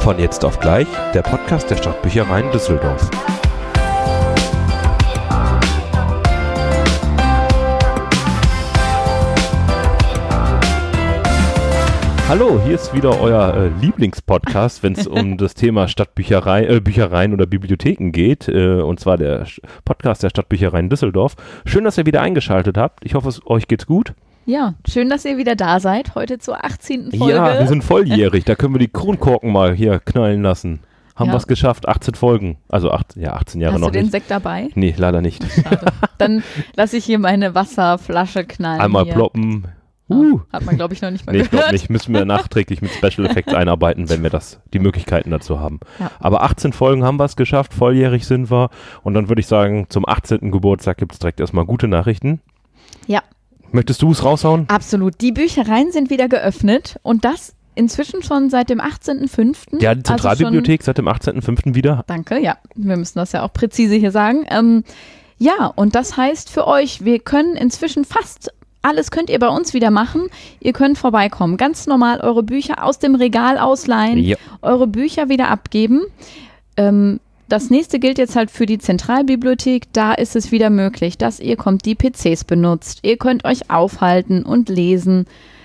Von jetzt auf gleich, der Podcast der Stadtbüchereien Düsseldorf. Hallo, hier ist wieder euer Lieblingspodcast, wenn es um das Thema Büchereien oder Bibliotheken geht, und zwar der Podcast der Stadtbüchereien Düsseldorf. Schön, dass ihr wieder eingeschaltet habt. Ich hoffe, euch geht's gut. Ja, schön, dass ihr wieder da seid, heute zur 18. Folge. Ja, wir sind volljährig, da können wir die Kronkorken mal hier knallen lassen. Haben wir es geschafft, 18 Folgen, also 18 Jahre Hast noch nicht. Hast du den Sekt dabei? Nee, leider nicht. Schade. Dann lasse ich hier meine Wasserflasche knallen. Einmal hier. Ploppen. Hat man, glaube ich, noch nicht mal gehört. Ich glaube nicht. gehört. Müssen wir nachträglich mit Special Effects einarbeiten, wenn wir die Möglichkeiten dazu haben. Ja. Aber 18 Folgen haben wir es geschafft, volljährig sind wir. Und dann würde ich sagen, zum 18. Geburtstag gibt es direkt erstmal gute Nachrichten. Ja. Möchtest du es raushauen? Absolut. Die Büchereien sind wieder geöffnet und das inzwischen schon seit dem 18.05. Ja, die Zentralbibliothek seit dem 18.05. wieder. Danke, ja. Wir müssen das ja auch präzise hier sagen. Ja, und das heißt für euch, wir können inzwischen fast alles könnt ihr bei uns wieder machen. Ihr könnt vorbeikommen. Ganz normal eure Bücher aus dem Regal ausleihen, ja. Eure Bücher wieder abgeben. Das nächste gilt jetzt halt für die Zentralbibliothek. Da ist es wieder möglich, dass ihr kommt, die PCs benutzt. Ihr könnt euch aufhalten und lesen.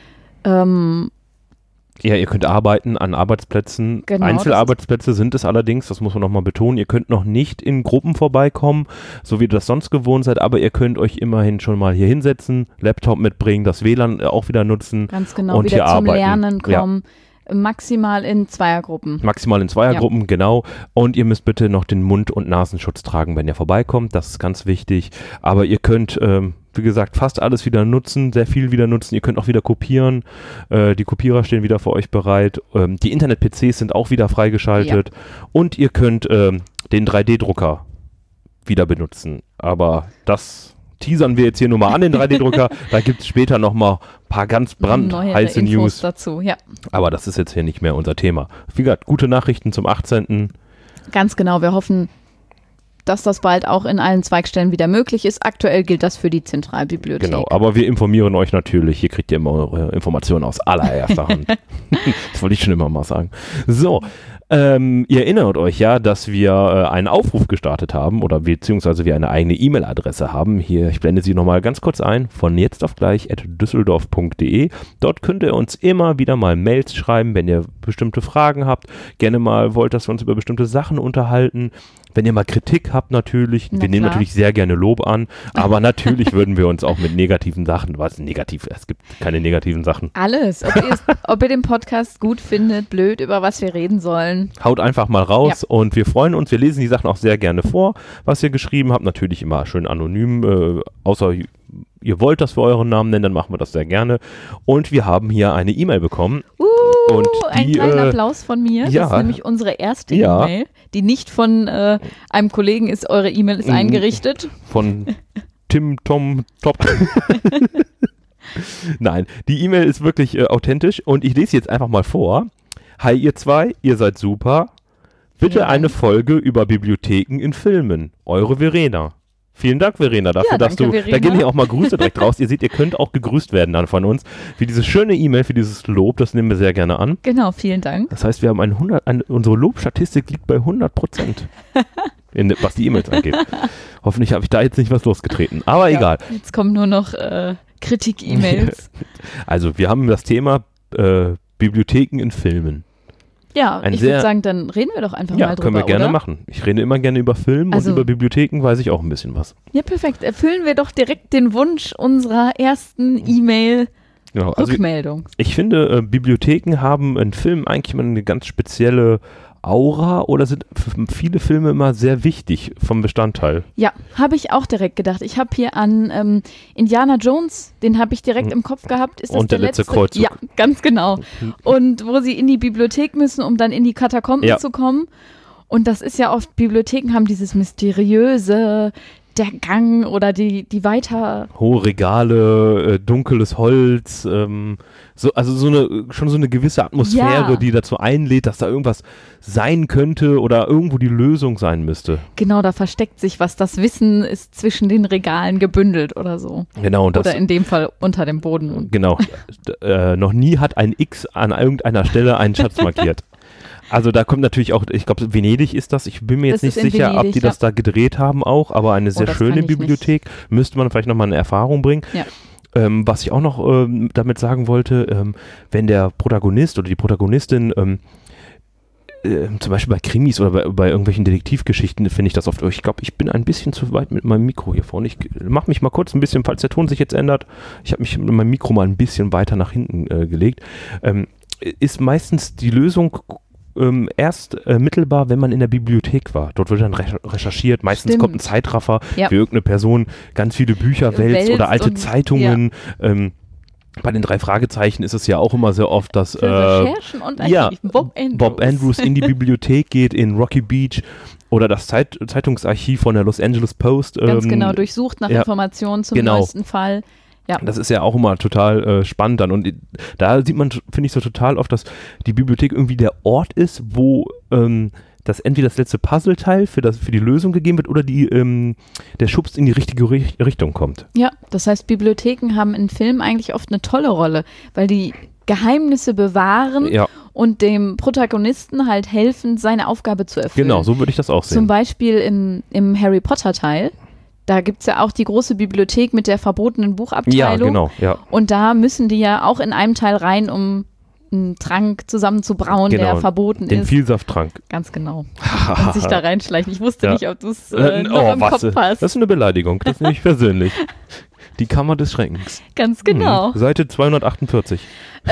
Ja, ihr könnt arbeiten an Arbeitsplätzen. Genau, Einzelarbeitsplätze sind es allerdings, das muss man nochmal betonen. Ihr könnt noch nicht in Gruppen vorbeikommen, so wie ihr das sonst gewohnt seid, aber ihr könnt euch immerhin schon mal hier hinsetzen, Laptop mitbringen, das WLAN auch wieder nutzen. Ganz genau, und wieder hier zum arbeiten. Lernen kommen. Ja. Maximal in Zweiergruppen. Ja. Genau. Und ihr müsst bitte noch den Mund- und Nasenschutz tragen, wenn ihr vorbeikommt. Das ist ganz wichtig. Aber ihr könnt, wie gesagt, fast alles wieder nutzen, sehr viel wieder nutzen. Ihr könnt auch wieder kopieren. Die Kopierer stehen wieder für euch bereit. Die Internet-PCs sind auch wieder freigeschaltet. Ja. Und ihr könnt den 3D-Drucker wieder benutzen. Aber das teasern wir jetzt hier nur mal an, den 3D-Drucker. Da gibt es später nochmal ein paar ganz brandheiße News dazu, ja. Aber das ist jetzt hier nicht mehr unser Thema. Wie gesagt, gute Nachrichten zum 18. Ganz genau, wir hoffen, dass das bald auch in allen Zweigstellen wieder möglich ist. Aktuell gilt das für die Zentralbibliothek. Genau, aber wir informieren euch natürlich. Hier kriegt ihr immer eure Informationen aus allererster Hand. Das wollte ich schon immer mal sagen. So, ihr erinnert euch ja, dass wir einen Aufruf gestartet haben oder beziehungsweise wir eine eigene E-Mail-Adresse haben. Hier, ich blende sie nochmal ganz kurz ein, von jetzt auf gleich @düsseldorf.de. Dort könnt ihr uns immer wieder mal Mails schreiben, wenn ihr bestimmte Fragen habt, gerne mal wollt, dass wir uns über bestimmte Sachen unterhalten. Wenn ihr mal Kritik habt natürlich, wir nehmen natürlich sehr gerne Lob an, aber natürlich würden wir uns auch mit negativen Sachen, was negativ, es gibt keine negativen Sachen. Alles, ob ihr den Podcast gut findet, blöd, über was wir reden sollen. Haut einfach mal raus und wir freuen uns, wir lesen die Sachen auch sehr gerne vor, was ihr geschrieben habt, natürlich immer schön anonym, außer ihr wollt, dass wir euren Namen nennen, dann machen wir das sehr gerne. Und wir haben hier eine E-Mail bekommen. Und ein kleiner Applaus von mir. Ja. Das ist nämlich unsere erste E-Mail, die nicht von einem Kollegen ist. Eure E-Mail ist eingerichtet. Von Tim, Tom, Top. Nein, die E-Mail ist wirklich authentisch und ich lese jetzt einfach mal vor. Hi ihr zwei, ihr seid super. Bitte eine Folge über Bibliotheken in Filmen. Eure Verena. Vielen Dank, Verena, dafür, dass du, Verena. Da gehen hier auch mal Grüße direkt raus. Ihr seht, ihr könnt auch gegrüßt werden dann von uns. Für diese schöne E-Mail, für dieses Lob, das nehmen wir sehr gerne an. Genau, vielen Dank. Das heißt, wir haben unsere Lobstatistik liegt bei 100%, was die E-Mails angeht. Hoffentlich habe ich da jetzt nicht was losgetreten, aber egal. Jetzt kommen nur noch Kritik-E-Mails. Also, wir haben das Thema Bibliotheken in Filmen. Ja, ich würde sagen, dann reden wir doch einfach mal drüber, Ja, können wir gerne oder? machen. Ich rede immer gerne über Film und über Bibliotheken weiß ich auch ein bisschen was. Ja, perfekt. Erfüllen wir doch direkt den Wunsch unserer ersten E-Mail-Rückmeldung. Also ich finde, Bibliotheken haben in Filmen eigentlich immer eine ganz spezielle Aura oder sind für viele Filme immer sehr wichtig vom Bestandteil. Ja, habe ich auch direkt gedacht. Ich habe hier an Indiana Jones, den habe ich direkt im Kopf gehabt. Ist das und der letzte Kreuzzug. Ja, ganz genau. Und wo sie in die Bibliothek müssen, um dann in die Katakomben zu kommen. Und das ist ja oft, Bibliotheken haben dieses mysteriöse, der Gang oder die weiter... Hohe Regale, dunkles Holz, schon so eine gewisse Atmosphäre, die dazu einlädt, dass da irgendwas sein könnte oder irgendwo die Lösung sein müsste. Genau, da versteckt sich was. Das Wissen ist zwischen den Regalen gebündelt oder so. Genau. Und oder in dem Fall unter dem Boden. Genau. Noch nie hat ein X an irgendeiner Stelle einen Schatz markiert. Also da kommt natürlich auch, ich glaube, Venedig ist das. Ich bin mir jetzt Das nicht ist in sicher, ob Venedig, die das da gedreht haben auch, aber eine sehr das schöne kann ich Bibliothek. Müsste man vielleicht nochmal eine Erfahrung bringen. Ja. Was ich auch noch damit sagen wollte, wenn der Protagonist oder die Protagonistin zum Beispiel bei Krimis oder bei irgendwelchen Detektivgeschichten finde ich das oft, ich glaube, ich bin ein bisschen zu weit mit meinem Mikro hier vorne. Ich mache mich mal kurz ein bisschen, falls der Ton sich jetzt ändert, ich habe mich mit meinem Mikro mal ein bisschen weiter nach hinten gelegt. Ist meistens die Lösung erst mittelbar, wenn man in der Bibliothek war. Dort wird dann recherchiert, meistens kommt ein Zeitraffer, wie irgendeine Person ganz viele Bücher wälzt oder alte Zeitungen. Bei den 3 Fragezeichen ist es ja auch immer sehr oft, dass Recherchen und Archiven. Bob Andrews in die Bibliothek geht in Rocky Beach oder das Zeitungsarchiv von der Los Angeles Post. Ganz genau, durchsucht nach Informationen zum neuesten Fall. Ja. Das ist ja auch immer total spannend dann. Und da sieht man, finde ich, so total oft, dass die Bibliothek irgendwie der Ort ist, wo dass entweder das letzte Puzzleteil für die Lösung gegeben wird oder der Schubs in die richtige Richtung kommt. Ja, das heißt, Bibliotheken haben in Filmen eigentlich oft eine tolle Rolle, weil die Geheimnisse bewahren und dem Protagonisten halt helfen, seine Aufgabe zu erfüllen. Genau, so würde ich das auch sehen. Zum Beispiel im Harry Potter Teil. Da gibt es ja auch die große Bibliothek mit der verbotenen Buchabteilung. Ja, genau. Ja. Und da müssen die ja auch in einem Teil rein, um einen Trank zusammen zu brauen, der verboten ist. Den Vielsafttrank. Ganz genau. Und sich da reinschleichen. Ich wusste nicht, ob du es noch im Kopf hast. Das ist eine Beleidigung. Das nehme ich persönlich. Die Kammer des Schreckens. Ganz genau. Seite 248.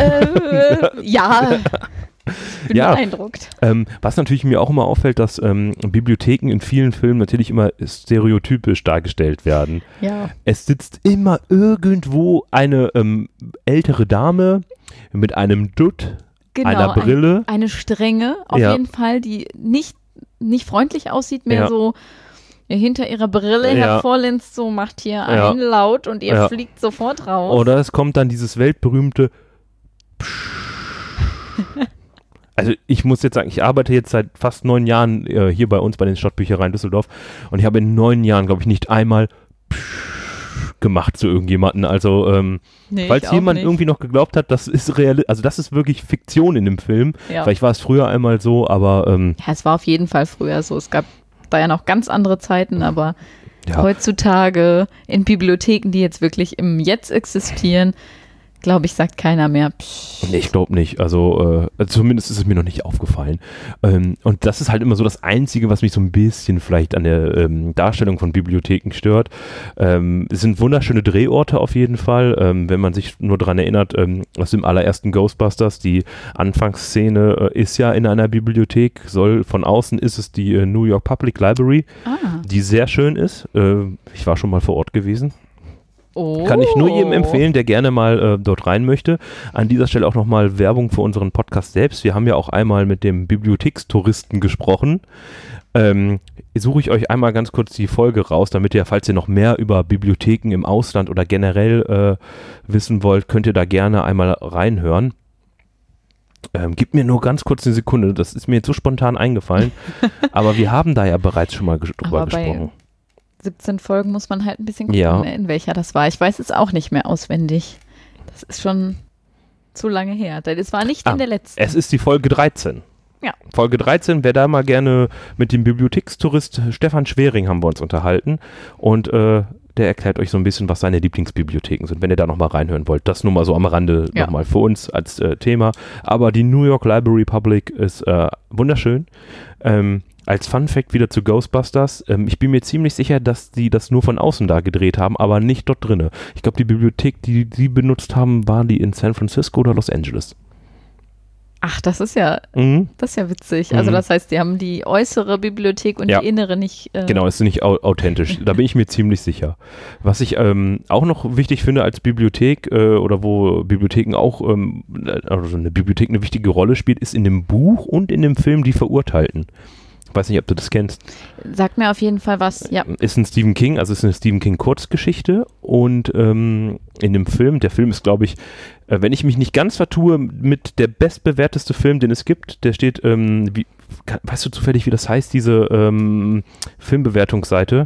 Ja. Bin beeindruckt. Was natürlich mir auch immer auffällt, dass Bibliotheken in vielen Filmen natürlich immer stereotypisch dargestellt werden. Ja. Es sitzt immer irgendwo eine ältere Dame mit einem Dutt, einer Brille. Eine Strenge, auf jeden Fall, die nicht freundlich aussieht, mehr so hinter ihrer Brille hervorlinst, so macht hier einen laut und ihr fliegt sofort raus. Oder es kommt dann dieses weltberühmte Also ich muss jetzt sagen, ich arbeite jetzt seit fast 9 Jahren hier bei uns bei den Stadtbüchereien Düsseldorf und ich habe in 9 Jahren, glaube ich, nicht einmal gemacht zu irgendjemanden. Also falls jemand irgendwie noch geglaubt hat, das ist also das ist wirklich Fiktion in dem Film. Ja. Vielleicht war es früher einmal so, aber ja, es war auf jeden Fall früher so. Es gab da ja noch ganz andere Zeiten, aber heutzutage in Bibliotheken, die jetzt wirklich im Jetzt existieren, glaube ich, sagt keiner mehr. Nee, ich glaube nicht. Also zumindest ist es mir noch nicht aufgefallen. Und das ist halt immer so das Einzige, was mich so ein bisschen vielleicht an der Darstellung von Bibliotheken stört. Es sind wunderschöne Drehorte auf jeden Fall. Wenn man sich nur daran erinnert, aus dem allerersten Ghostbusters, die Anfangsszene ist ja in einer Bibliothek. Von außen ist es die New York Public Library, die sehr schön ist. Ich war schon mal vor Ort gewesen. Kann ich nur jedem empfehlen, der gerne mal dort rein möchte. An dieser Stelle auch nochmal Werbung für unseren Podcast selbst. Wir haben ja auch einmal mit dem Bibliothekstouristen gesprochen. Suche ich euch einmal ganz kurz die Folge raus, damit ihr, falls ihr noch mehr über Bibliotheken im Ausland oder generell wissen wollt, könnt ihr da gerne einmal reinhören. Gib mir nur ganz kurz eine Sekunde, das ist mir jetzt so spontan eingefallen. Aber wir haben da ja bereits schon mal drüber gesprochen. 17 Folgen muss man halt ein bisschen gucken, in welcher das war. Ich weiß es auch nicht mehr auswendig. Das ist schon zu lange her. Das war nicht in der letzten. Es ist die Folge 13. Ja. Folge 13, wer da mal gerne mit dem Bibliothekstourist Stefan Schwering haben wir uns unterhalten und der erklärt euch so ein bisschen, was seine Lieblingsbibliotheken sind, wenn ihr da nochmal reinhören wollt. Das nur mal so am Rande nochmal für uns als Thema. Aber die New York Library Public ist wunderschön. Als Fun-Fact wieder zu Ghostbusters, ich bin mir ziemlich sicher, dass die das nur von außen da gedreht haben, aber nicht dort drinne. Ich glaube, die Bibliothek, die sie benutzt haben, waren die in San Francisco oder Los Angeles. Ach, das ist ja witzig. Also das heißt, die haben die äußere Bibliothek und die innere nicht. Genau, ist nicht authentisch. Da bin ich mir ziemlich sicher. Was ich auch noch wichtig finde als Bibliothek oder wo Bibliotheken auch, also eine Bibliothek eine wichtige Rolle spielt, ist in dem Buch und in dem Film Die Verurteilten. Ich weiß nicht, ob du das kennst. Sag mir auf jeden Fall was, ja. Ist ein Stephen King, also ist eine Stephen King Kurzgeschichte und in dem Film, der Film ist, glaube ich, wenn ich mich nicht ganz vertue, mit der bestbewerteste Film, den es gibt, der steht, weißt du zufällig, wie das heißt, diese Filmbewertungsseite?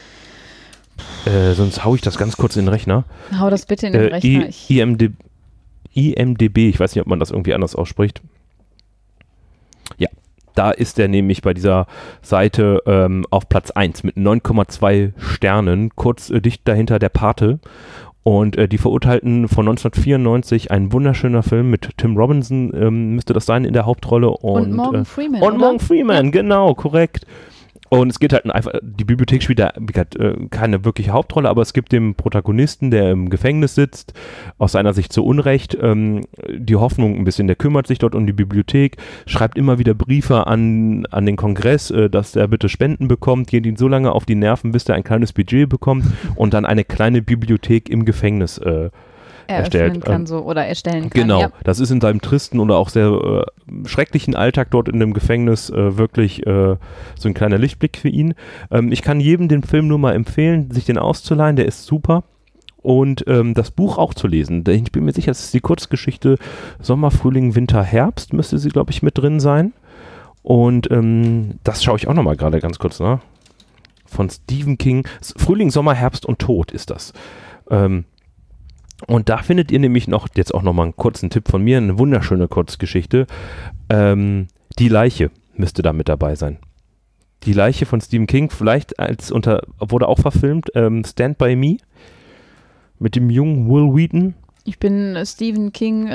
Sonst haue ich das ganz kurz in den Rechner. Hau das bitte in den Rechner. IMDb, ich weiß nicht, ob man das irgendwie anders ausspricht. Ja, Da ist er nämlich bei dieser Seite auf Platz 1 mit 9,2 Sternen, kurz dicht dahinter der Pate. Und Die Verurteilten von 1994, ein wunderschöner Film mit Tim Robinson, müsste das sein in der Hauptrolle. Und Morgan Freeman, Und Morgan Freeman, genau, korrekt. Und es geht halt einfach, die Bibliothek spielt da keine wirkliche Hauptrolle, aber es gibt dem Protagonisten, der im Gefängnis sitzt, aus seiner Sicht zu Unrecht, die Hoffnung ein bisschen, der kümmert sich dort um die Bibliothek, schreibt immer wieder Briefe an den Kongress, dass er bitte Spenden bekommt, geht ihn so lange auf die Nerven, bis er ein kleines Budget bekommt und dann eine kleine Bibliothek im Gefängnis erstellen kann. Genau, ja. Das ist in seinem tristen oder auch sehr schrecklichen Alltag dort in dem Gefängnis wirklich so ein kleiner Lichtblick für ihn. Ich kann jedem den Film nur mal empfehlen, sich den auszuleihen, der ist super. Und das Buch auch zu lesen. Ich bin mir sicher, das ist die Kurzgeschichte Sommer, Frühling, Winter, Herbst, müsste sie, glaube ich, mit drin sein. Und das schaue ich auch nochmal gerade ganz kurz nach. Von Stephen King. Frühling, Sommer, Herbst und Tod ist das. Und da findet ihr nämlich noch, jetzt auch nochmal einen kurzen Tipp von mir, eine wunderschöne Kurzgeschichte. Die Leiche müsste da mit dabei sein. Die Leiche von Stephen King, vielleicht wurde auch verfilmt, Stand By Me mit dem jungen Will Wheaton. Ich bin Stephen King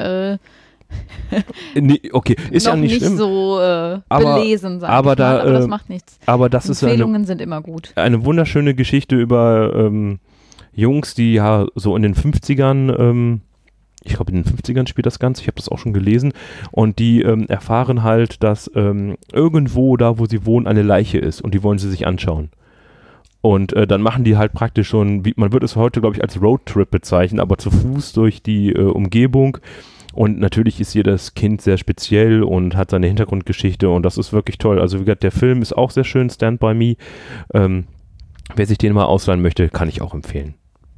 nee, okay, ist noch ja nicht schlimm. So belesen, sag aber ich mal, aber das macht nichts. Aber das Empfehlungen sind immer gut. Eine wunderschöne Geschichte über Jungs, die ja so in den 50ern, ich glaube in den 50ern spielt das Ganze, ich habe das auch schon gelesen, und die erfahren halt, dass irgendwo da, wo sie wohnen, eine Leiche ist und die wollen sie sich anschauen. Und dann machen die halt praktisch schon, man würde es heute, glaube ich, als Roadtrip bezeichnen, aber zu Fuß durch die Umgebung. Und natürlich ist jedes Kind sehr speziell und hat seine Hintergrundgeschichte und das ist wirklich toll. Also wie gesagt, der Film ist auch sehr schön, Stand By Me. Wer sich den mal ausleihen möchte, kann ich auch empfehlen.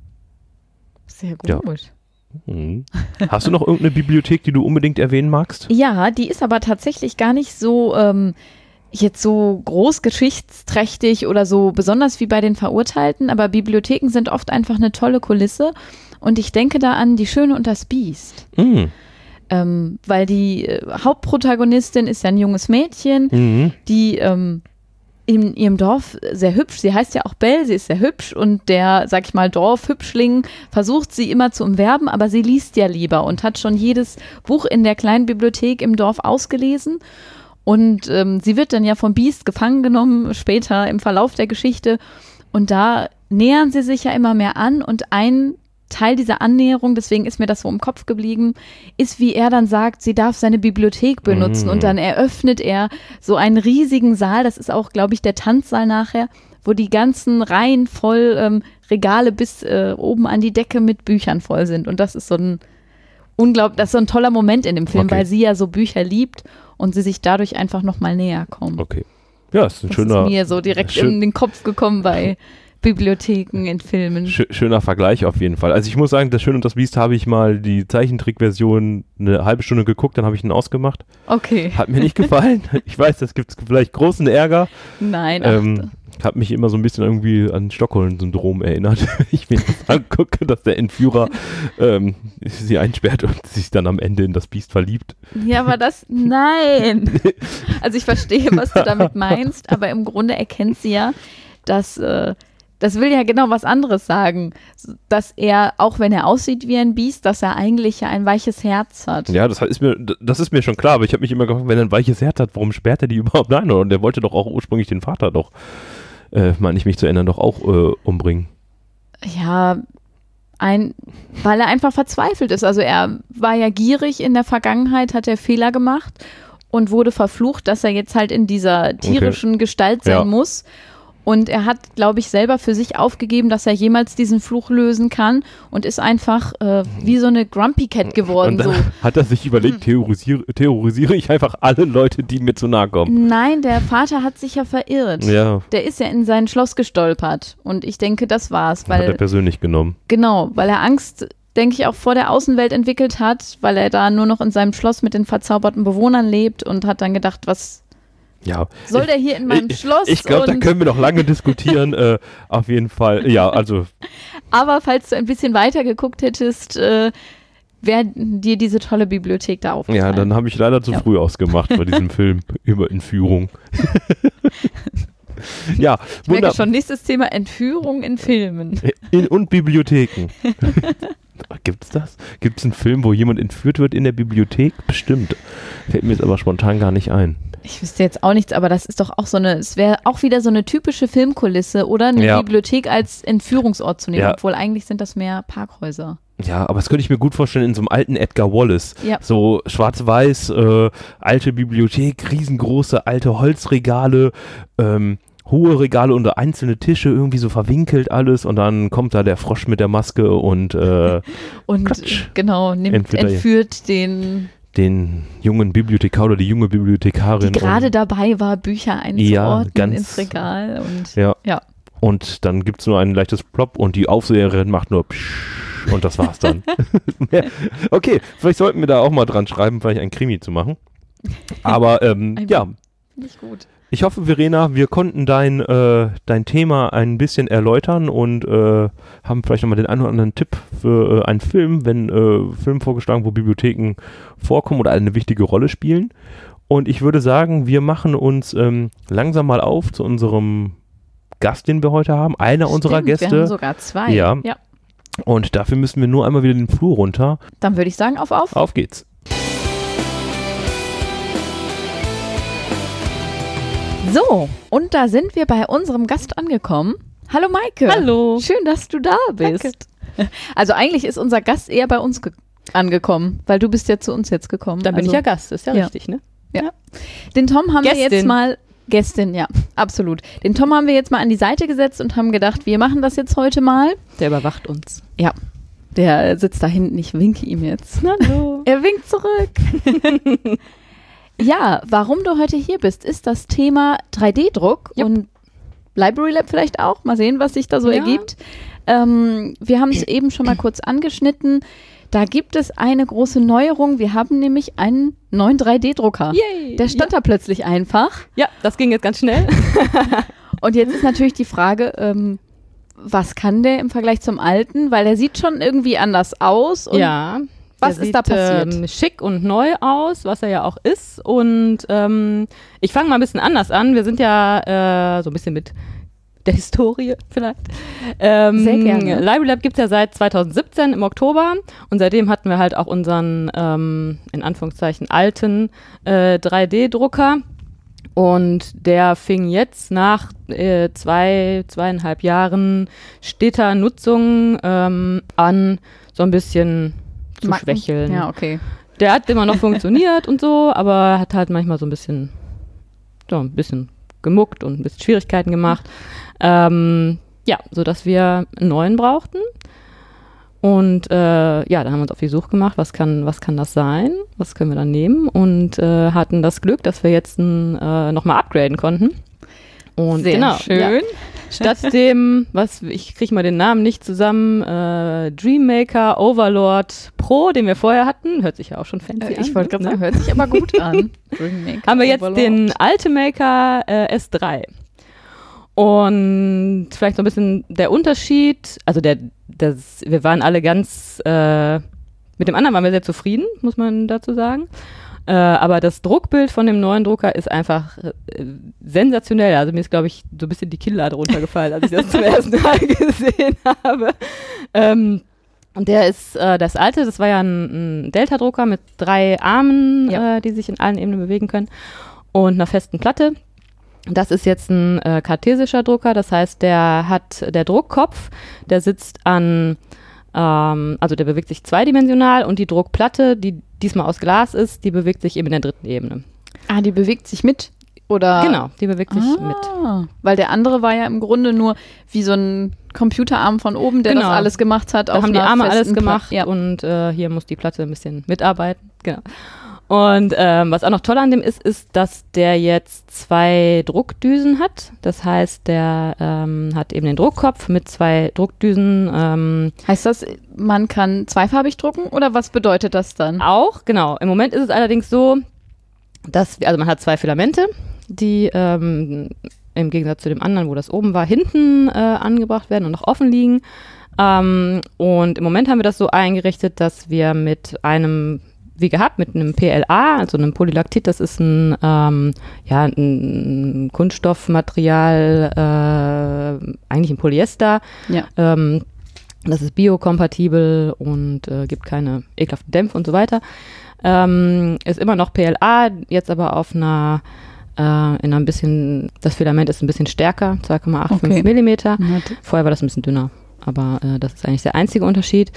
Sehr gut. Ja. Mhm. Hast du noch irgendeine Bibliothek, die du unbedingt erwähnen magst? Ja, die ist aber tatsächlich gar nicht so jetzt so groß geschichtsträchtig oder so besonders wie bei den Verurteilten, aber Bibliotheken sind oft einfach eine tolle Kulisse und ich denke da an Die Schöne und das Biest. Weil die Hauptprotagonistin ist ja ein junges Mädchen, die in ihrem Dorf sehr hübsch, sie heißt ja auch Belle, sie ist sehr hübsch und der, sag ich mal, Dorfhübschling versucht sie immer zu umwerben, aber sie liest ja lieber und hat schon jedes Buch in der kleinen Bibliothek im Dorf ausgelesen und sie wird dann ja vom Biest gefangen genommen, später im Verlauf der Geschichte und da nähern sie sich ja immer mehr an und ein Teil dieser Annäherung, deswegen ist mir das so im Kopf geblieben, ist, wie er dann sagt, sie darf seine Bibliothek benutzen und dann eröffnet er so einen riesigen Saal, das ist auch, glaube ich, der Tanzsaal nachher, wo die ganzen Reihen voll Regale bis oben an die Decke mit Büchern voll sind und das ist so ein toller Moment in dem Film, weil sie ja so Bücher liebt und sie sich dadurch einfach nochmal näher kommen. Okay. Ja, ist ein schöner... Das ist mir so direkt in den Kopf gekommen bei Bibliotheken in Filmen. Schöner Vergleich auf jeden Fall. Also ich muss sagen, das Schön und das Biest habe ich mal die Zeichentrickversion eine halbe Stunde geguckt, dann habe ich ihn ausgemacht. Okay. Hat mir nicht gefallen. Ich weiß, das gibt vielleicht großen Ärger. Nein, hat mich immer so ein bisschen irgendwie an Stockholm-Syndrom erinnert. Ich mir das angucke, dass der Entführer sie einsperrt und sich dann am Ende in das Biest verliebt. Ja, aber nein. Also ich verstehe, was du damit meinst, aber im Grunde erkennt sie ja, dass das will ja genau was anderes sagen, dass er, auch wenn er aussieht wie ein Biest, dass er eigentlich ja ein weiches Herz hat. Ja, das ist mir schon klar, aber ich habe mich immer gefragt, wenn er ein weiches Herz hat, warum sperrt er die überhaupt ein? Und der wollte doch auch ursprünglich den Vater doch, meine ich mich zu erinnern, doch auch umbringen. Ja, weil er einfach verzweifelt ist. Also er war ja gierig in der Vergangenheit, hat er Fehler gemacht und wurde verflucht, dass er jetzt halt in dieser tierischen Gestalt sein muss. Und er hat, glaube ich, selber für sich aufgegeben, dass er jemals diesen Fluch lösen kann und ist einfach wie so eine Grumpy Cat geworden. Und dann hat er sich überlegt, terrorisiere ich einfach alle Leute, die mir zu nahe kommen. Nein, der Vater hat sich ja verirrt. Ja. Der ist ja in sein Schloss gestolpert und ich denke, das war's. Hat er persönlich genommen. Genau, weil er Angst, denke ich, auch vor der Außenwelt entwickelt hat, weil er da nur noch in seinem Schloss mit den verzauberten Bewohnern lebt und hat dann gedacht, was... Ja. Soll der hier in meinem Schloss? Ich glaube, da können wir noch lange diskutieren. Auf jeden Fall. Ja, also. Aber falls du ein bisschen weiter geguckt hättest, wäre dir diese tolle Bibliothek da aufgefallen. Ja, dann habe ich leider zu früh ausgemacht bei diesem Film über Entführung. Ja, ich merke schon, nächstes Thema Entführung in Filmen. Und Bibliotheken. Gibt's das? Gibt es einen Film, wo jemand entführt wird in der Bibliothek? Bestimmt. Fällt mir jetzt aber spontan gar nicht ein. Ich wüsste jetzt auch nichts, aber das ist doch auch es wäre auch wieder so eine typische Filmkulisse, oder? Eine Bibliothek als Entführungsort zu nehmen, obwohl eigentlich sind das mehr Parkhäuser. Ja, aber das könnte ich mir gut vorstellen in so einem alten Edgar Wallace. Ja. So schwarz-weiß, alte Bibliothek, riesengroße alte Holzregale, hohe Regale und einzelne Tische, irgendwie so verwinkelt alles und dann kommt da der Frosch mit der Maske und genau, entführt den jungen Bibliothekar oder die junge Bibliothekarin. Die gerade dabei war, Bücher einzuordnen ins Regal. Und dann gibt es nur ein leichtes Plop und die Aufseherin macht nur und das war's dann. Okay, vielleicht sollten wir da auch mal dran schreiben, vielleicht ein Krimi zu machen. Aber Nicht gut. Ich hoffe, Verena, wir konnten dein Thema ein bisschen erläutern und haben vielleicht nochmal den einen oder anderen Tipp für einen Film, wenn Film vorgeschlagen, wo Bibliotheken vorkommen oder eine wichtige Rolle spielen. Und ich würde sagen, wir machen uns langsam mal auf zu unserem Gast, den wir heute haben. Einer unserer Gäste. Wir haben sogar 2. Ja. Und dafür müssen wir nur einmal wieder den Flur runter. Dann würde ich sagen, auf. Auf geht's. So, und da sind wir bei unserem Gast angekommen. Hallo Maike. Hallo. Schön, dass du da bist. Danke. Also eigentlich ist unser Gast eher bei uns angekommen, weil du bist ja zu uns jetzt gekommen. Da bin ich ja Gast, ist ja richtig, ne? Ja. Den Tom haben wir jetzt mal... Gästin, ja, absolut. Den Tom haben wir jetzt mal an die Seite gesetzt und haben gedacht, wir machen das jetzt heute mal. Der überwacht uns. Ja, der sitzt da hinten, ich winke ihm jetzt. Hallo. Er winkt zurück. Ja, warum du heute hier bist, ist das Thema 3D-Druck und Library Lab vielleicht auch. Mal sehen, was sich da so ergibt. Wir haben es eben schon mal kurz angeschnitten. Da gibt es eine große Neuerung. Wir haben nämlich einen neuen 3D-Drucker. Yay! Der stand da plötzlich einfach. Ja, das ging jetzt ganz schnell. Und jetzt ist natürlich die Frage, was kann der im Vergleich zum alten? Weil der sieht schon irgendwie anders aus. Und was ist da passiert? Schick und neu aus, was er ja auch ist. Und ich fange mal ein bisschen anders an. Wir sind ja so ein bisschen mit der Historie vielleicht. Sehr gerne. Library Lab gibt es ja seit 2017 im Oktober und seitdem hatten wir halt auch unseren, in Anführungszeichen, alten 3D-Drucker und der fing jetzt nach 2,5 Jahren steter Nutzung an, so ein bisschen zu schwächeln. Ja, okay. Der hat immer noch funktioniert und so, aber hat halt manchmal so ein bisschen gemuckt und ein bisschen Schwierigkeiten gemacht. Sodass wir einen neuen brauchten. Und dann haben wir uns auf die Suche gemacht, was kann das sein? Was können wir dann nehmen? Und hatten das Glück, dass wir jetzt nochmal upgraden konnten. Und sehr schön. Statt dem, ich kriege mal den Namen nicht zusammen, Dreammaker Overlord Pro, den wir vorher hatten, hört sich ja auch schon fancy an. Ich wollte gerade sagen, hört sich aber gut an. Haben wir jetzt den Ultimaker S3. Und vielleicht so ein bisschen der Unterschied, also wir waren alle ganz, mit dem anderen waren wir sehr zufrieden, muss man dazu sagen. Aber das Druckbild von dem neuen Drucker ist einfach sensationell. Also mir ist, glaube ich, so ein bisschen die Kinnlade runtergefallen, als ich das zum ersten Mal gesehen habe. Und der ist, das alte, das war ja ein Delta-Drucker mit 3 Armen, die sich in allen Ebenen bewegen können und einer festen Platte. Das ist jetzt ein kartesischer Drucker, das heißt, der Druckkopf, der sitzt an, also der bewegt sich zweidimensional und die Druckplatte, die diesmal aus Glas ist, die bewegt sich eben in der 3. Ebene. Ah, die bewegt sich mit? Oder? Genau, die bewegt sich mit. Weil der andere war ja im Grunde nur wie so ein Computerarm von oben, der das alles gemacht hat. Da haben die Arme alles gemacht und hier muss die Platte ein bisschen mitarbeiten. Genau. Und was auch noch toll an dem ist, dass der jetzt 2 Druckdüsen hat. Das heißt, der hat eben den Druckkopf mit 2 Druckdüsen. Heißt das, man kann zweifarbig drucken oder was bedeutet das dann? Auch, genau. Im Moment ist es allerdings so, dass man hat 2 Filamente, die im Gegensatz zu dem anderen, wo das oben war, hinten angebracht werden und noch offen liegen. Und im Moment haben wir das so eingerichtet, dass wir mit einem, wie gehabt, mit einem PLA, also einem Polylactit, das ist ein Kunststoffmaterial, eigentlich ein Polyester. Ja. Das ist biokompatibel und gibt keine ekelhaften Dämpfe und so weiter. Ist immer noch PLA, jetzt aber auf einer in ein bisschen, das Filament ist ein bisschen stärker, 2,85 Millimeter. Vorher war das ein bisschen dünner, aber das ist eigentlich der einzige Unterschied.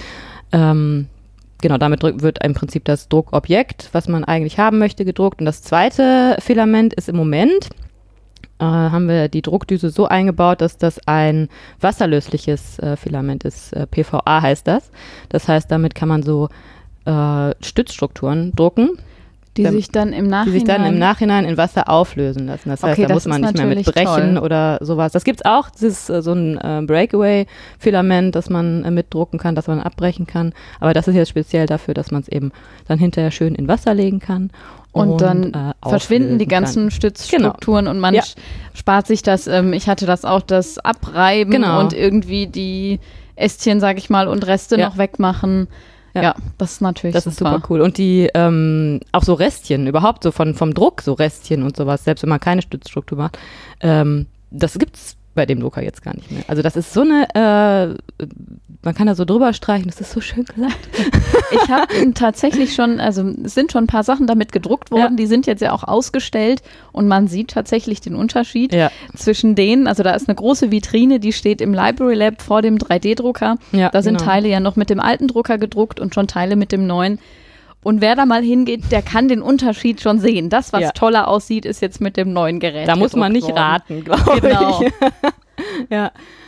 Genau, damit wird im Prinzip das Druckobjekt, was man eigentlich haben möchte, gedruckt. Und das zweite Filament ist im Moment, haben wir die Druckdüse so eingebaut, dass das ein wasserlösliches Filament ist. PVA heißt das. Das heißt, damit kann man so Stützstrukturen drucken. Die sich dann im Nachhinein in Wasser auflösen lassen. Das heißt, da muss man nicht mehr mit brechen oder sowas. Das gibt's auch, das ist so ein Breakaway-Filament, das man mitdrucken kann, das man abbrechen kann. Aber das ist jetzt speziell dafür, dass man es eben dann hinterher schön in Wasser legen kann. Und dann verschwinden die ganzen Stützstrukturen und man spart sich das, ich hatte das auch, das Abreiben und irgendwie die Ästchen, sag ich mal, und Reste noch wegmachen. Ja, das ist natürlich Das ist super cool. Und die, auch so Restchen, überhaupt so vom Druck, so Restchen und sowas, selbst wenn man keine Stützstruktur macht, das gibt's bei dem Drucker jetzt gar nicht mehr. Also das ist so eine, man kann da so drüber streichen, das ist so schön glatt. Ich habe tatsächlich schon, also es sind schon ein paar Sachen damit gedruckt worden, die sind jetzt ja auch ausgestellt und man sieht tatsächlich den Unterschied zwischen denen, also da ist eine große Vitrine, die steht im Library Lab vor dem 3D-Drucker. Ja, da sind Teile ja noch mit dem alten Drucker gedruckt und schon Teile mit dem neuen. Und wer da mal hingeht, der kann den Unterschied schon sehen. Das, was toller aussieht, ist jetzt mit dem neuen Gerät. Da muss man nicht raten, glaube ich. Ja.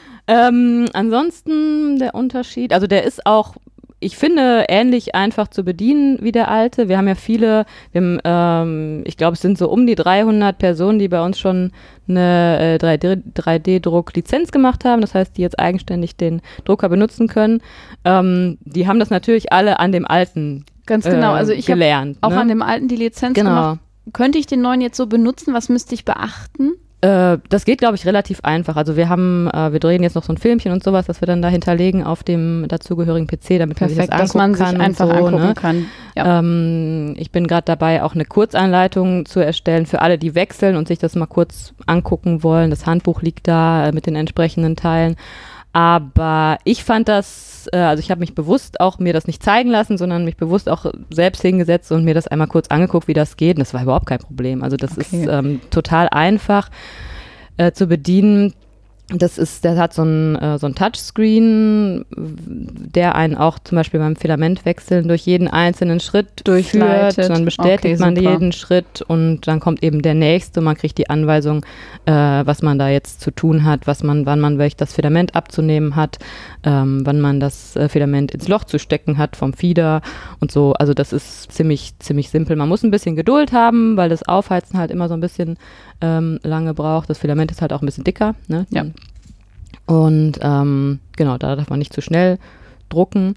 Ansonsten der Unterschied, also der ist auch, ich finde, ähnlich einfach zu bedienen wie der alte. Wir haben ja viele, ich glaube, es sind so um die 300 Personen, die bei uns schon eine 3D-Druck-Lizenz gemacht haben. Das heißt, die jetzt eigenständig den Drucker benutzen können. Die haben das natürlich alle an dem alten Ganz genau, also ich habe auch an dem alten die Lizenz gemacht. Könnte ich den neuen jetzt so benutzen? Was müsste ich beachten? Das geht, glaube ich, relativ einfach. Also wir drehen jetzt noch so ein Filmchen und sowas, das wir dann da hinterlegen auf dem dazugehörigen PC, damit man sich das angucken kann. Einfach angucken kann. Ja. Ich bin gerade dabei, auch eine Kurzanleitung zu erstellen für alle, die wechseln und sich das mal kurz angucken wollen. Das Handbuch liegt da mit den entsprechenden Teilen. Aber ich fand das, also ich habe mich bewusst auch mir das nicht zeigen lassen, sondern mich bewusst auch selbst hingesetzt und mir das einmal kurz angeguckt, wie das geht. Und das war überhaupt kein Problem. Also das ist total einfach zu bedienen. Das hat so ein Touchscreen, der einen auch zum Beispiel beim Filamentwechseln durch jeden einzelnen Schritt durchführt. Dann bestätigt man jeden Schritt und dann kommt eben der nächste. Man kriegt die Anweisung, was man da jetzt zu tun hat, wann man das Filament abzunehmen hat, wann man das Filament ins Loch zu stecken hat vom Feeder und so. Also das ist ziemlich simpel. Man muss ein bisschen Geduld haben, weil das Aufheizen halt immer so ein bisschen lange braucht. Das Filament ist halt auch ein bisschen dicker, ne? Ja. Und genau, da darf man nicht zu schnell drücken.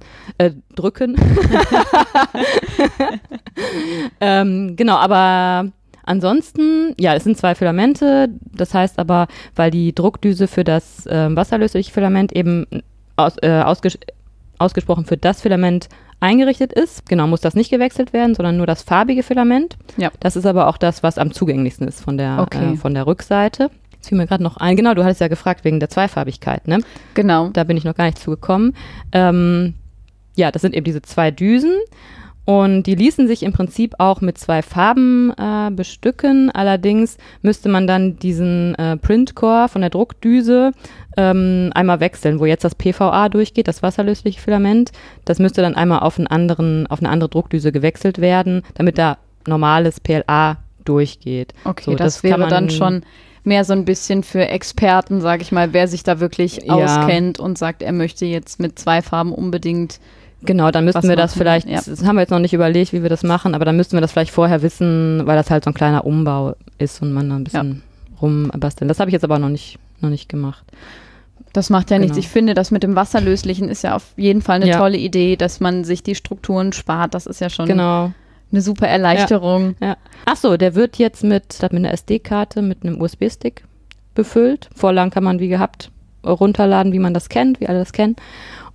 Genau, aber ansonsten, ja, es sind 2 Filamente. Das heißt aber, weil die Druckdüse für das wasserlösliche Filament eben ausgesprochen für das Filament eingerichtet ist, genau, muss das nicht gewechselt werden, sondern nur das farbige Filament. Ja. Das ist aber auch das, was am zugänglichsten ist von der Rückseite. Jetzt fiel mir gerade noch ein, genau, du hattest ja gefragt wegen der Zweifarbigkeit, ne? Genau. Da bin ich noch gar nicht zugekommen. Ja, das sind eben diese 2 Düsen und die ließen sich im Prinzip auch mit 2 Farben bestücken. Allerdings müsste man dann diesen Printcore von der Druckdüse einmal wechseln, wo jetzt das PVA durchgeht, das wasserlösliche Filament. Das müsste dann einmal auf eine andere Druckdüse gewechselt werden, damit da normales PLA durchgeht. Okay, so, das wäre dann schon mehr so ein bisschen für Experten, sage ich mal, wer sich da wirklich auskennt und sagt, er möchte jetzt mit 2 Farben unbedingt. Genau, dann müssten wir das vielleicht, das haben wir jetzt noch nicht überlegt, wie wir das machen, aber dann müssten wir das vielleicht vorher wissen, weil das halt so ein kleiner Umbau ist und man da ein bisschen rumbasteln. Das habe ich jetzt aber noch nicht gemacht. Das macht ja nichts. Ich finde, das mit dem Wasserlöslichen ist ja auf jeden Fall eine tolle Idee, dass man sich die Strukturen spart. Das ist ja schon eine super Erleichterung. Ja. Ach so, der wird jetzt statt mit einer SD-Karte mit einem USB-Stick befüllt. Vorlagen kann man wie gehabt runterladen, wie man das kennt, wie alle das kennen.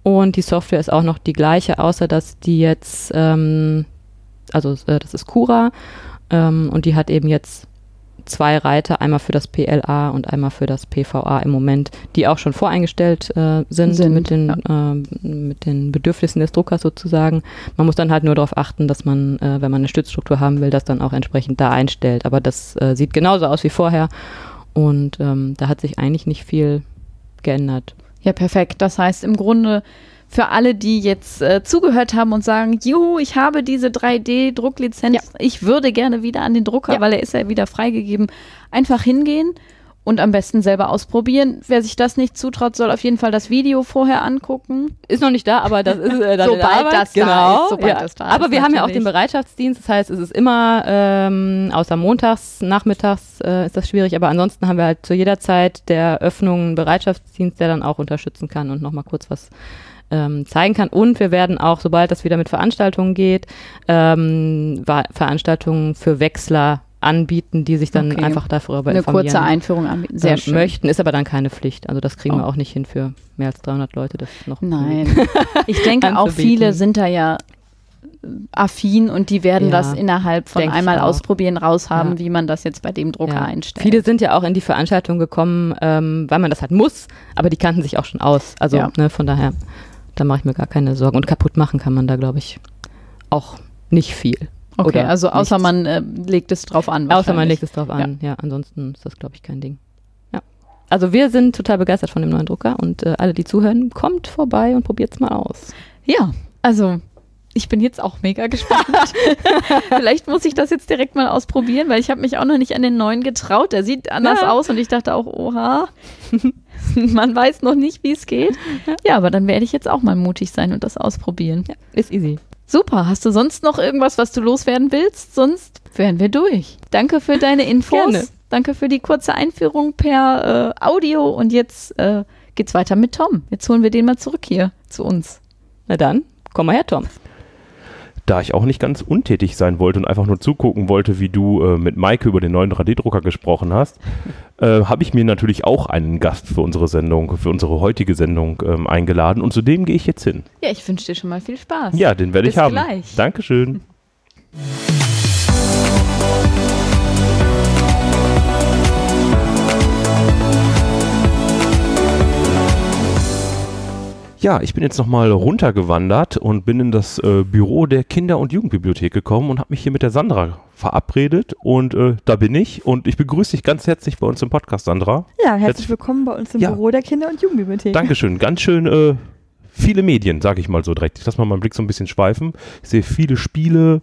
Und die Software ist auch noch die gleiche, außer dass die jetzt, das ist Cura, und die hat eben jetzt 2 Reiter, einmal für das PLA und einmal für das PVA im Moment, die auch schon voreingestellt sind mit den Bedürfnissen des Druckers sozusagen. Man muss dann halt nur darauf achten, dass man, wenn man eine Stützstruktur haben will, das dann auch entsprechend da einstellt. Aber das sieht genauso aus wie vorher und da hat sich eigentlich nicht viel geändert. Ja, perfekt. Das heißt im Grunde für alle, die jetzt zugehört haben und sagen, juhu, ich habe diese 3D-Drucklizenz, ich würde gerne wieder an den Drucker, weil er ist ja wieder freigegeben, einfach hingehen und am besten selber ausprobieren. Wer sich das nicht zutraut, soll auf jeden Fall das Video vorher angucken. Ist noch nicht da, aber das ist sobald das da ist. Aber wir haben ja auch den Bereitschaftsdienst, das heißt, es ist immer, außer montags, nachmittags ist das schwierig, aber ansonsten haben wir halt zu jeder Zeit der Öffnung einen Bereitschaftsdienst, der dann auch unterstützen kann und nochmal kurz was zeigen kann. Und wir werden auch, sobald das wieder mit Veranstaltungen geht, Veranstaltungen für Wechsler anbieten, die sich dann einfach darüber eine informieren. Kurze Einführung anbieten. Sehr schön. Möchten, ist aber dann keine Pflicht. Also das kriegen wir auch nicht hin für mehr als 300 Leute. Das noch Nein. Ich denke auch viele sind da ja affin und die werden das innerhalb von einmal ausprobieren raushaben, wie man das jetzt bei dem Drucker einstellt. Viele sind ja auch in die Veranstaltung gekommen, weil man das halt muss, aber die kannten sich auch schon aus. Also von daher, da mache ich mir gar keine Sorgen. Und kaputt machen kann man da, glaube ich, auch nicht viel. Okay, oder also außer man legt es drauf an. Außer man legt es drauf an, ja. Ansonsten ist das, glaube ich, kein Ding. Ja. Also wir sind total begeistert von dem neuen Drucker und alle, die zuhören, kommt vorbei und probiert es mal aus. Ja, also ich bin jetzt auch mega gespannt. Vielleicht muss ich das jetzt direkt mal ausprobieren, weil ich habe mich auch noch nicht an den neuen getraut. Der sieht anders aus und ich dachte auch, oha, man weiß noch nicht, wie es geht. Ja, aber dann werde ich jetzt auch mal mutig sein und das ausprobieren. Ja, ist easy. Super. Hast du sonst noch irgendwas, was du loswerden willst? Sonst wären wir durch. Danke für deine Infos. Gerne. Danke für die kurze Einführung per Audio. Und jetzt geht's weiter mit Tom. Jetzt holen wir den mal zurück hier zu uns. Na dann, komm mal her, Tom. Da ich auch nicht ganz untätig sein wollte und einfach nur zugucken wollte, wie du mit Maike über den neuen 3D-Drucker gesprochen hast, habe ich mir natürlich auch einen Gast für unsere Sendung, für unsere heutige Sendung eingeladen und zu dem gehe ich jetzt hin. Ja, ich wünsche dir schon mal viel Spaß. Ja, den werde ich haben. Bis gleich. Dankeschön. Ja, ich bin jetzt nochmal runtergewandert und bin in das Büro der Kinder- und Jugendbibliothek gekommen und habe mich hier mit der Sandra verabredet und da bin ich und ich begrüße dich ganz herzlich bei uns im Podcast, Sandra. Ja, herzlich willkommen bei uns im Büro der Kinder- und Jugendbibliothek. Dankeschön, ganz schön viele Medien, sage ich mal so direkt. Ich lasse mal meinen Blick so ein bisschen schweifen. Ich sehe viele Spiele,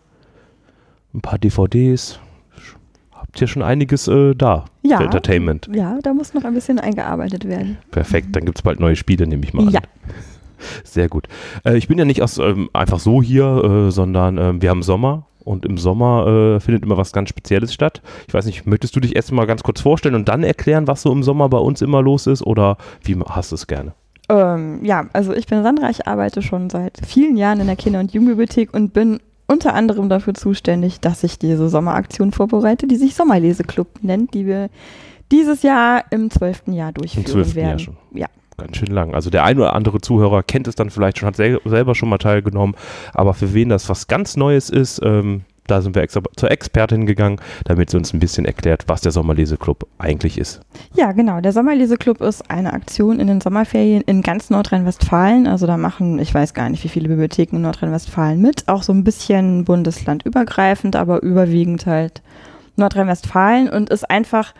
ein paar DVDs. Habt ihr schon einiges da für Entertainment? Ja, da muss noch ein bisschen eingearbeitet werden. Perfekt, dann gibt es bald neue Spiele, nehme ich mal an. Ja. Sehr gut. Ich bin ja nicht einfach so hier, sondern wir haben Sommer und im Sommer findet immer was ganz Spezielles statt. Ich weiß nicht, möchtest du dich erst mal ganz kurz vorstellen und dann erklären, was so im Sommer bei uns immer los ist oder wie hast du es gerne? Ja, also ich bin Sandra, ich arbeite schon seit vielen Jahren in der Kinder- und Jugendbibliothek und bin unter anderem dafür zuständig, dass ich diese Sommeraktion vorbereite, die sich Sommerleseklub nennt, die wir dieses Jahr im 12. Jahr durchführen werden. Im 12. Jahr schon. Ja. Ganz schön lang. Also der ein oder andere Zuhörer kennt es dann vielleicht schon, hat selber schon mal teilgenommen, aber für wen das was ganz Neues ist, da sind wir extra zur Expertin gegangen, damit sie uns ein bisschen erklärt, was der Sommerleseklub eigentlich ist. Ja, genau. Der Sommerleseklub ist eine Aktion in den Sommerferien in ganz Nordrhein-Westfalen. Also da machen, ich weiß gar nicht, wie viele Bibliotheken in Nordrhein-Westfalen mit. Auch so ein bisschen bundeslandübergreifend, aber überwiegend halt Nordrhein-Westfalen und ist einfach,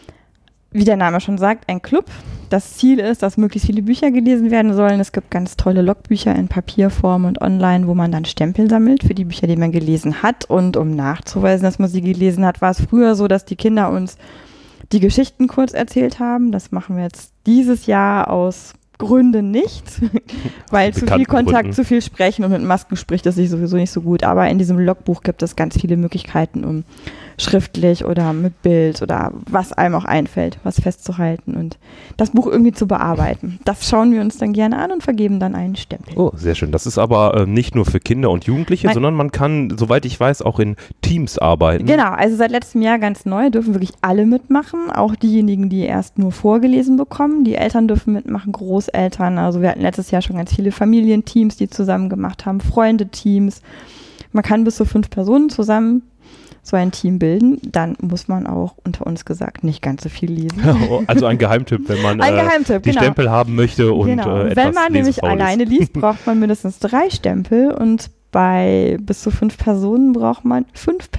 wie der Name schon sagt, ein Club. Das Ziel ist, dass möglichst viele Bücher gelesen werden sollen. Es gibt ganz tolle Logbücher in Papierform und online, wo man dann Stempel sammelt für die Bücher, die man gelesen hat. Und um nachzuweisen, dass man sie gelesen hat, war es früher so, dass die Kinder uns die Geschichten kurz erzählt haben. Das machen wir jetzt dieses Jahr aus Gründen nicht, weil zu viel Kontakt, Gründen. Zu viel sprechen und mit Masken spricht das sich sowieso nicht so gut. Aber in diesem Logbuch gibt es ganz viele Möglichkeiten, um schriftlich oder mit Bild oder was einem auch einfällt, was festzuhalten und das Buch irgendwie zu bearbeiten. Das schauen wir uns dann gerne an und vergeben dann einen Stempel. Oh, sehr schön. Das ist aber nicht nur für Kinder und Jugendliche, Nein. sondern man kann, soweit ich weiß, auch in Teams arbeiten. Genau, also seit letztem Jahr ganz neu, dürfen wirklich alle mitmachen, auch diejenigen, die erst nur vorgelesen bekommen. Die Eltern dürfen mitmachen, Großeltern. Also wir hatten letztes Jahr schon ganz viele Familienteams, die zusammen gemacht haben, Freundeteams. Man kann bis zu 5 Personen zusammen so ein Team bilden. Dann muss man auch, unter uns gesagt, nicht ganz so viel lesen. Also ein Geheimtipp, wenn man Ein Geheimtipp, die genau. Stempel haben möchte und Genau. etwas Wenn man nämlich lesefaul ist. alleine liest, braucht man mindestens 3 Stempel und bei bis zu 5 Personen braucht man 5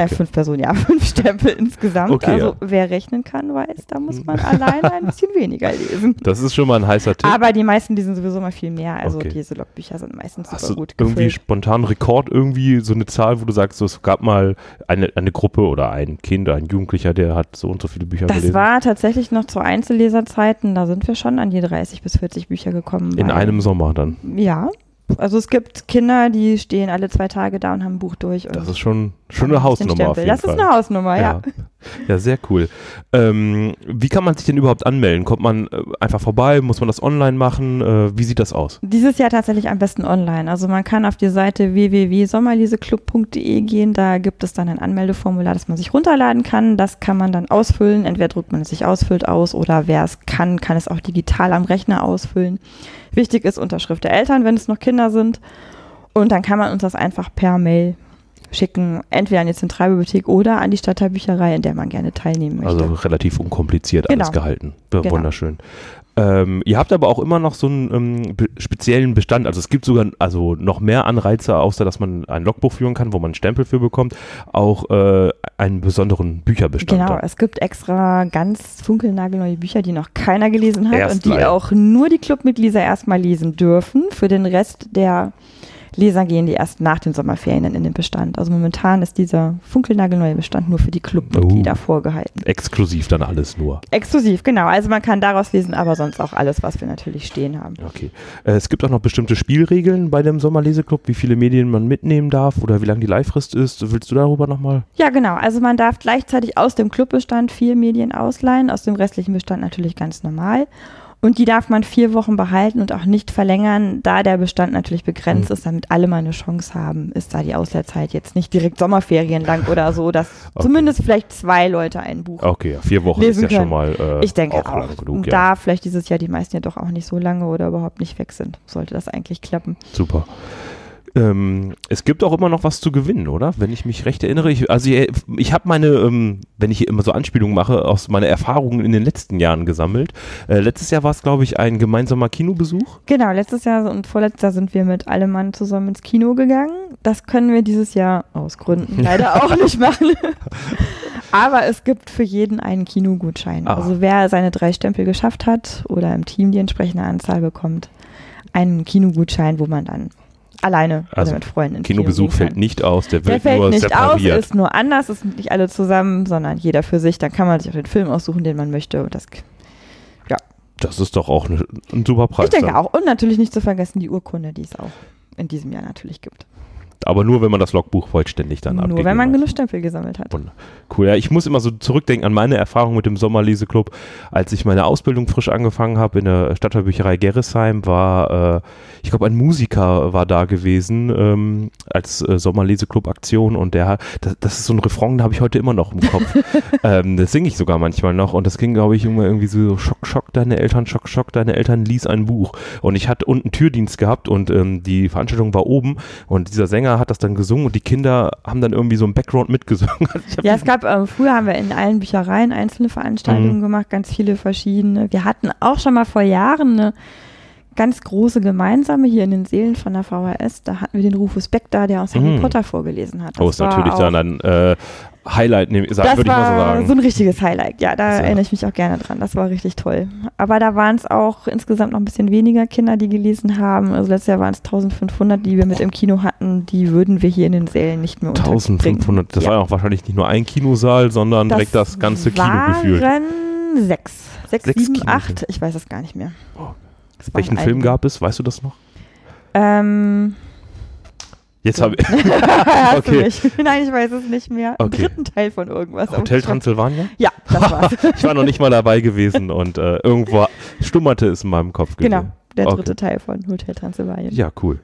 Stempel insgesamt. Okay, also ja. wer rechnen kann, weiß, da muss man alleine ein bisschen weniger lesen. Das ist schon mal ein heißer Tipp. Aber die meisten lesen sowieso mal viel mehr. Also Okay. diese Logbücher sind meistens Hast super du gut irgendwie gefüllt. spontan einen Rekord, irgendwie so eine Zahl, wo du sagst, so, es gab mal eine Gruppe oder ein Kind, ein Jugendlicher, der hat so und so viele Bücher Das gelesen? war tatsächlich noch zu Einzelleserzeiten, da sind wir schon an die 30 bis 40 Bücher gekommen. In einem Sommer dann. Ja, also es gibt Kinder, die stehen alle 2 Tage da und haben ein Buch durch. Und Das ist schon eine haben den Hausnummer auf Stempel. jeden Das Fall. ist eine Hausnummer, ja. Ja, sehr cool. Wie kann man sich denn überhaupt anmelden? Kommt man einfach vorbei? Muss man das online machen? Wie sieht das aus? Dieses Jahr tatsächlich am besten online. Also man kann auf die Seite www.sommerleseklub.de gehen. Da gibt es dann ein Anmeldeformular, das man sich runterladen kann. Das kann man dann ausfüllen. Entweder druckt man es sich ausfüllt aus oder wer es kann es auch digital am Rechner ausfüllen. Wichtig ist Unterschrift der Eltern, wenn es noch Kinder sind. Und dann kann man uns das einfach per Mail schicken, entweder an dieZentralbibliothek oder an die Stadtteilbücherei, in der man gerne teilnehmen möchte. Also relativ unkompliziert alles Genau. gehalten. Genau. Wunderschön. Ihr habt aber auch immer noch so einen speziellen Bestand. Also es gibt sogar noch mehr Anreize, außer dass man ein Logbuch führen kann, wo man einen Stempel für bekommt, auch einen besonderen Bücherbestand. Genau, es gibt extra ganz funkelnagelneue Bücher, die noch keiner gelesen hat und die Erstlein. auch nur die Clubmitglieder erstmal lesen dürfen. Für den Rest der Leser gehen die erst nach den Sommerferien in den Bestand. Also momentan ist dieser funkelnagelneue Bestand nur für die Clubmitglieder vorgehalten. Exklusiv dann alles nur. Exklusiv, genau. Also man kann daraus lesen, aber sonst auch alles, was wir natürlich stehen haben. Okay. Es gibt auch noch bestimmte Spielregeln bei dem Sommerleseklub, wie viele Medien man mitnehmen darf oder wie lange die Leihfrist ist. Willst du darüber nochmal? Ja, genau. Also man darf gleichzeitig aus dem Clubbestand 4 Medien ausleihen, aus dem restlichen Bestand natürlich ganz normal. Und die darf man 4 Wochen behalten und auch nicht verlängern, da der Bestand natürlich begrenzt ist, damit alle mal eine Chance haben, ist da die Ausleihzeit jetzt nicht direkt Sommerferien lang oder so, dass zumindest vielleicht 2 Leute ein Buch Okay, 4 Wochen lesen ist ja schon können. mal Ich denke auch. lang genug. Und Ja. da vielleicht dieses Jahr die meisten ja doch auch nicht so lange oder überhaupt nicht weg sind, sollte das eigentlich klappen. Super. Es gibt auch immer noch was zu gewinnen, oder? Wenn ich mich recht erinnere. Ich habe meine, wenn ich hier immer so Anspielungen mache, aus meiner Erfahrungen in den letzten Jahren gesammelt. Letztes Jahr war es, glaube ich, ein gemeinsamer Kinobesuch. Genau, letztes Jahr und vorletztes Jahr sind wir mit allem Mann zusammen ins Kino gegangen. Das können wir dieses Jahr aus Gründen leider auch nicht machen. Aber es gibt für jeden einen Kinogutschein. Ah. Also wer seine 3 Stempel geschafft hat oder im Team die entsprechende Anzahl bekommt, einen Kinogutschein, wo man dann alleine Also oder mit Freunden ins Kinobesuch Kino gehen fällt kann. nicht aus, der Der wird fällt nur nicht aus, separiert. ist nur anders, es sind nicht alle zusammen, sondern jeder für sich. Dann kann man sich auch den Film aussuchen, den man möchte. Und Das ist doch auch ein super Preis. ich denke dann. auch. Und natürlich nicht zu vergessen die Urkunde, die es auch in diesem Jahr natürlich gibt. Aber nur, wenn man das Logbuch vollständig dann abgegeben Nur wenn man hat. genug Stempel gesammelt hat. Cool, ja, ich muss immer so zurückdenken an meine Erfahrung mit dem Sommerleseklub. Als ich meine Ausbildung frisch angefangen habe in der Stadtteilbücherei Gerresheim, war, ich glaube, ein Musiker war da gewesen als Sommerleseklub-Aktion und das ist so ein Refrain, da habe ich heute immer noch im Kopf. Das singe ich sogar manchmal noch und das ging, glaube ich, immer irgendwie so Schock, Schock, deine Eltern, Schock, Schock, deine Eltern, lies ein Buch. Und ich hatte unten Türdienst gehabt und die Veranstaltung war oben und dieser Sänger hat das dann gesungen und die Kinder haben dann irgendwie so im Background mitgesungen. Ja, es gab, früher haben wir in allen Büchereien einzelne Veranstaltungen gemacht, ganz viele verschiedene. Wir hatten auch schon mal vor Jahren eine ganz große gemeinsame hier in den Seelen von der VHS. Da hatten wir den Rufus Beck da, der aus Harry Potter vorgelesen hat. Oh, ist natürlich dann ein Highlight, würde ich mal so Das war sagen. so ein richtiges Highlight, ja, da So. erinnere ich mich auch gerne dran. Das war richtig toll. Aber da waren es auch insgesamt noch ein bisschen weniger Kinder, die gelesen haben. Also letztes Jahr waren es 1500, die wir mit im Kino hatten. Die würden wir hier in den Sälen nicht mehr unterbringen. 1500, das Ja. war ja auch wahrscheinlich nicht nur ein Kinosaal, sondern direkt das ganze Kino gefühlt. waren 6, 6 7, Kinos. 8, ich weiß es gar nicht mehr. Oh. Es waren Welchen Film einige. gab es? Weißt du das noch? Jetzt habe ich. Hast du Okay. nicht. Nein, ich weiß es nicht mehr. Okay. Im dritten Teil von irgendwas. Hotel Transylvania? Ja, das war's. Ich war noch nicht mal dabei gewesen und irgendwo stummerte es in meinem Kopf. Genau, der Okay. dritte Teil von Hotel Transylvania. Ja, cool.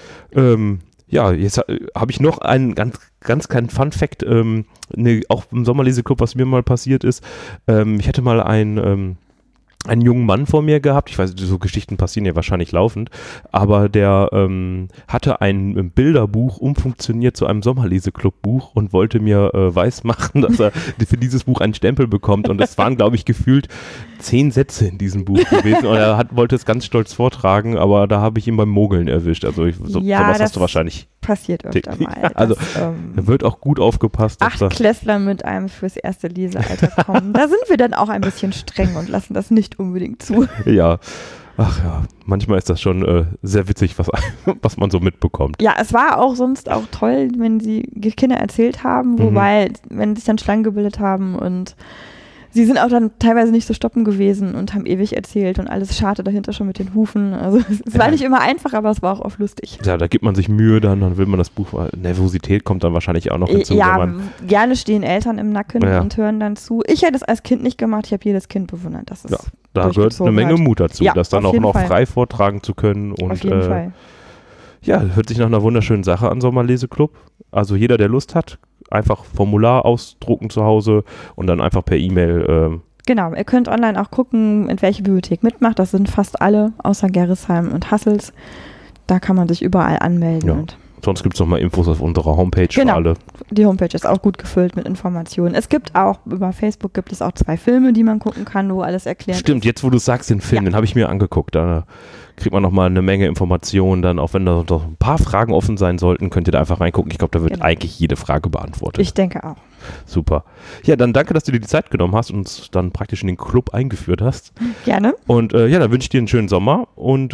Ja, jetzt habe ich noch einen ganz kleinen Fun-Fact, auch im Sommerleseklub, was mir mal passiert ist. Ich hatte mal einen jungen Mann vor mir gehabt, ich weiß, so Geschichten passieren ja wahrscheinlich laufend, aber der hatte ein Bilderbuch umfunktioniert zu einem Sommerleseklub-Buch und wollte mir weismachen, dass er für dieses Buch einen Stempel bekommt und es waren, glaube ich, gefühlt 10 Sätze in diesem Buch gewesen und er wollte es ganz stolz vortragen, aber da habe ich ihn beim Mogeln erwischt, also sowas hast du wahrscheinlich. Passiert öfter mal. Also, dass, da wird auch gut aufgepasst. dass 8 Klässler mit einem fürs erste Lesealter kommen. Da sind wir dann auch ein bisschen streng und lassen das nicht unbedingt zu. Ja, ach ja, manchmal ist das schon sehr witzig, was man so mitbekommt. Ja, es war auch sonst auch toll, wenn die Kinder erzählt haben, wobei, wenn sich dann Schlangen gebildet haben und sie sind auch dann teilweise nicht so stoppen gewesen und haben ewig erzählt und alles scharte dahinter schon mit den Hufen. Also es war nicht immer einfach, aber es war auch oft lustig. Ja, da gibt man sich Mühe, dann will man das Buch, Nervosität kommt dann wahrscheinlich auch noch hinzu. Ja, gerne stehen Eltern im Nacken und hören dann zu. Ich hätte es als Kind nicht gemacht, ich habe jedes Kind bewundert. Das ist da gehört eine Menge Mut dazu, das dann auch noch frei vortragen zu können. Und, auf jeden Fall. Ja, hört sich nach einer wunderschönen Sache an, Sommerleseklub. Also jeder, der Lust hat, einfach Formular ausdrucken zu Hause und dann einfach per E-Mail. Genau, ihr könnt online auch gucken, in welche Bibliothek mitmacht. Das sind fast alle, außer Gerresheim und Hassels. Da kann man sich überall anmelden. Ja. Und Sonst gibt es nochmal Infos auf unserer Homepage für alle. Die Homepage ist auch gut gefüllt mit Informationen. Es gibt auch, über Facebook gibt es auch 2 Filme, die man gucken kann, wo alles erklärt Stimmt, jetzt wo du sagst, den Film, den habe ich mir angeguckt. Da kriegt man nochmal eine Menge Informationen. Dann, auch wenn da noch ein paar Fragen offen sein sollten, könnt ihr da einfach reingucken. Ich glaube, da wird eigentlich jede Frage beantwortet. Ich denke auch. Super. Ja, dann danke, dass du dir die Zeit genommen hast und uns dann praktisch in den Club eingeführt hast. Gerne. Und ja, dann wünsche ich dir einen schönen Sommer und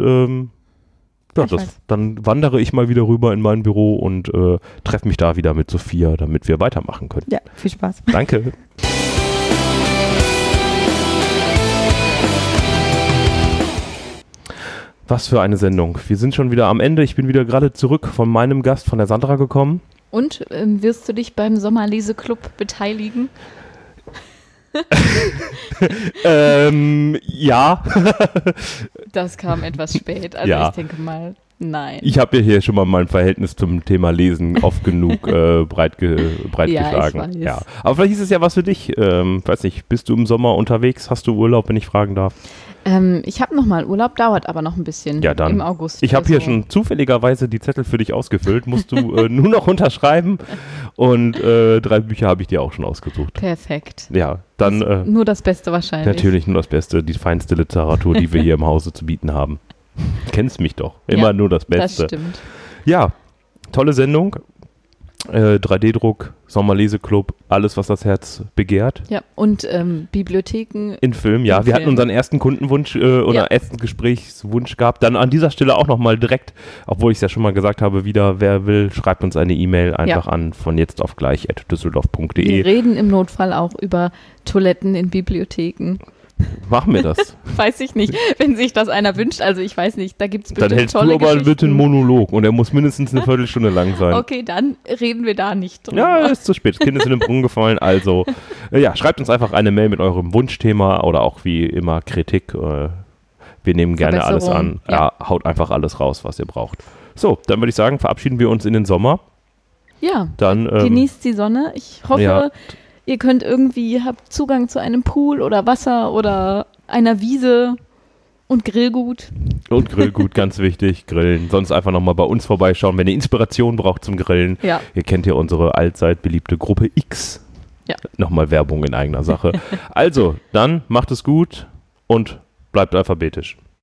dann wandere ich mal wieder rüber in mein Büro und treffe mich da wieder mit Sophia, damit wir weitermachen können. Ja, viel Spaß. Danke. Was für eine Sendung. Wir sind schon wieder am Ende. Ich bin wieder gerade zurück von meinem Gast, von der Sandra gekommen. Und wirst du dich beim Sommerleseklub beteiligen? Ja. Das kam etwas spät. Also ich denke mal, nein. Ich habe ja hier schon mal mein Verhältnis zum Thema Lesen oft genug breit geschlagen. Ich weiß. Ja. Aber vielleicht ist es ja was für dich. Weiß nicht, bist du im Sommer unterwegs? Hast du Urlaub, wenn ich fragen darf? Ich habe noch mal Urlaub, dauert aber noch ein bisschen im August. Ich habe hier schon zufälligerweise die Zettel für dich ausgefüllt. Musst du nur noch unterschreiben. Und 3 Bücher habe ich dir auch schon ausgesucht. Perfekt. Ja, dann nur das Beste wahrscheinlich. Natürlich nur das Beste, die feinste Literatur, die wir hier im Hause zu bieten haben. Kennst mich doch. Immer nur das Beste. Das stimmt. Ja, tolle Sendung. 3D-Druck, Sommerleseklub, alles, was das Herz begehrt. Ja, und Bibliotheken. In Film, ja. Wir hatten unseren ersten Kundenwunsch oder ersten Gesprächswunsch gehabt. Dann an dieser Stelle auch nochmal direkt, obwohl ich es ja schon mal gesagt habe, wieder, wer will, schreibt uns eine E-Mail einfach an von jetzt auf gleich @düsseldorf.de. Wir reden im Notfall auch über Toiletten in Bibliotheken. Machen wir das. Weiß ich nicht, wenn sich das einer wünscht. Also ich weiß nicht, da gibt es bestimmt dann hältst tolle du aber Geschichten. bitte einen Monolog und der muss mindestens eine Viertelstunde lang sein. Okay, dann reden wir da nicht drüber. Ja, ist zu spät. Das Kind ist in den Brunnen gefallen. Also, schreibt uns einfach eine Mail mit eurem Wunschthema oder auch wie immer Kritik. Wir nehmen gerne alles an. Ja, haut einfach alles raus, was ihr braucht. So, dann würde ich sagen, verabschieden wir uns in den Sommer. Ja, dann genießt die Sonne. Ich hoffe, ihr habt Zugang zu einem Pool oder Wasser oder einer Wiese und Grillgut. Und Grillgut, ganz wichtig, grillen. Sonst einfach nochmal bei uns vorbeischauen, wenn ihr Inspiration braucht zum Grillen. Ja. Ihr kennt ja unsere allzeit beliebte Gruppe X. Ja. Nochmal Werbung in eigener Sache. Also, dann macht es gut und bleibt alphabetisch.